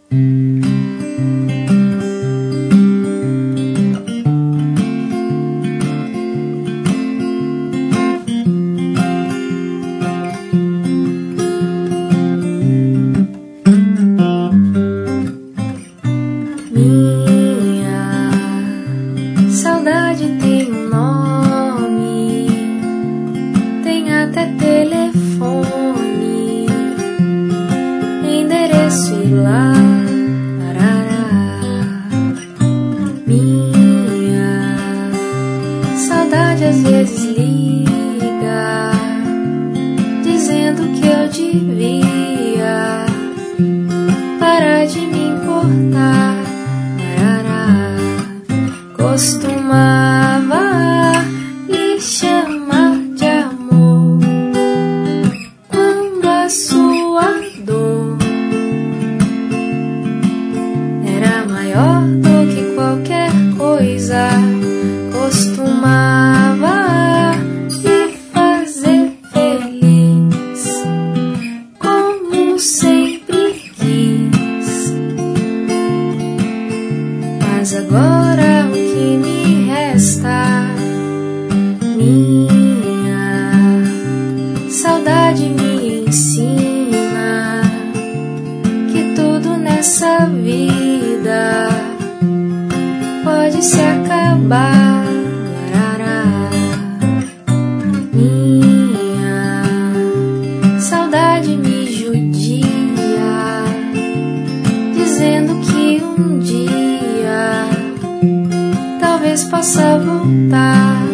Saudade tem um nome, tem até telefone, endereço e lá, minha saudade às vezes liga, dizendo que eu devia parar de me importar. Costumava lhe chamar de amor quando a sua dor era maior do que qualquer coisa. Costumava lhe fazer feliz como sempre quis, mas agora o que me resta, minha saudade me ensina que tudo nessa vida pode se acabar. Minha saudade me judia, dizendo que um dia talvez possa voltar.